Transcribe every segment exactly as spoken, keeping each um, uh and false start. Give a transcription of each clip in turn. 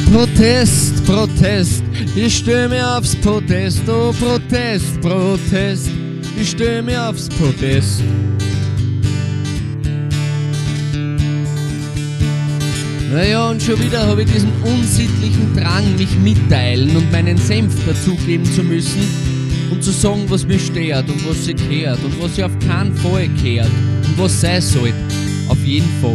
Protest, Protest, ich steh mir aufs Podest, oh Protest, Protest, ich steh mir aufs Podest. Naja, und schon wieder habe ich diesen unsittlichen Drang, mich mitteilen und meinen Senf dazugeben zu müssen und zu sagen, was mich stört und was sie kehrt und was sie auf keinen Fall kehrt und was sein soll. Auf jeden Fall.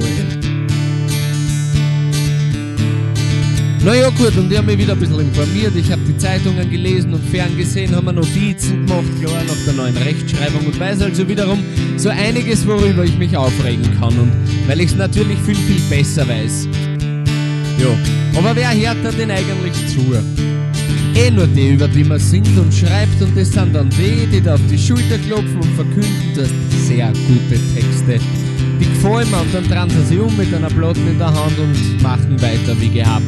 Naja gut, und ich habe mich wieder ein bisschen informiert, ich habe die Zeitungen gelesen und ferngesehen, haben mir Notizen gemacht, klar, nach der neuen Rechtschreibung und weiß also wiederum so einiges, worüber ich mich aufregen kann und weil ich es natürlich viel, viel besser weiß. Ja, aber wer hört da denn eigentlich zu? Eh nur die, über die man singt und schreibt und das sind dann die, die da auf die Schulter klopfen und verkünden, du hast sehr gute Texte. Die gefallen mir und dann drehen sie sich um mit einer Platten in der Hand und machen weiter wie gehabt.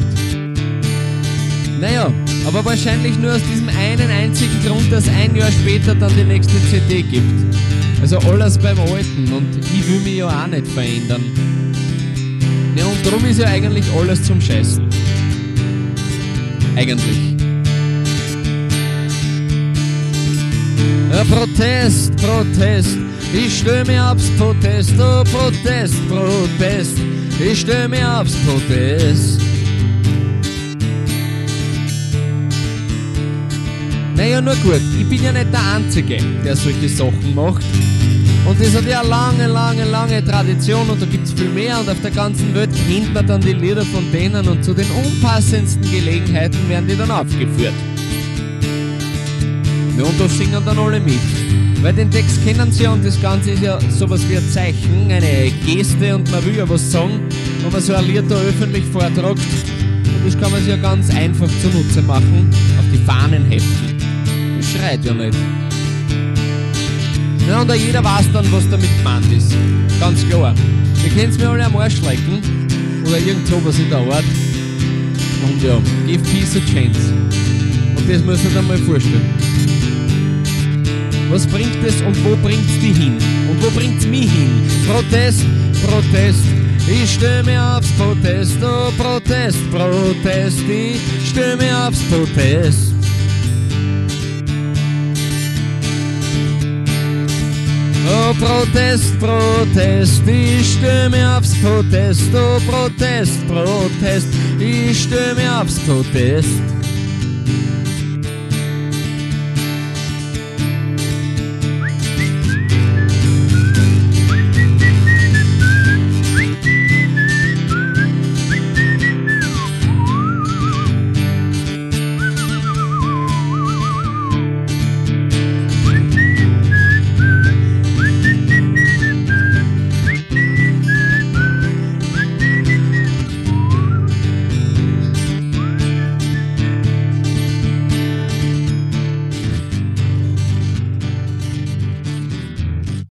Naja, aber wahrscheinlich nur aus diesem einen einzigen Grund, dass ein Jahr später dann die nächste C D gibt. Also alles beim Alten und ich will mich ja auch nicht verändern. Ja, und darum ist ja eigentlich alles zum Scheißen. Eigentlich. Ja, Protest, Protest, ich steh mir aufs Podest, oh Protest, Protest, ich steh mir aufs Podest. Naja, nur gut, ich bin ja nicht der Einzige, der solche Sachen macht. Und das hat ja eine lange, lange, lange Tradition und da gibt's viel mehr und auf der ganzen Welt kennt man dann die Lieder von denen und zu den unpassendsten Gelegenheiten werden die dann aufgeführt. Ja, und da singen dann alle mit. Weil den Text kennen sie ja und das Ganze ist ja sowas wie ein Zeichen, eine Geste und man will ja was sagen, wenn man so ein Lied da öffentlich vortragt. Und das kann man sich ja ganz einfach zunutze machen, auf die Fahnen heften. Das schreit ja nicht. Ja, und auch jeder weiß dann, was damit gemeint ist. Ganz klar. Wir können es mir alle am Arsch lecken oder irgend sowas in der Art. Und ja, give peace a chance. Und das muss man dann mal vorstellen. Was bringt es und wo bringt's die hin? Und wo bringt's mich hin? Protest, Protest, ich steh mir aufs Podest, oh Protest, Protest, ich steh mir aufs Podest. Oh Protest, Protest, ich steh mir aufs Podest, oh Protest, Protest, ich steh mir aufs Podest.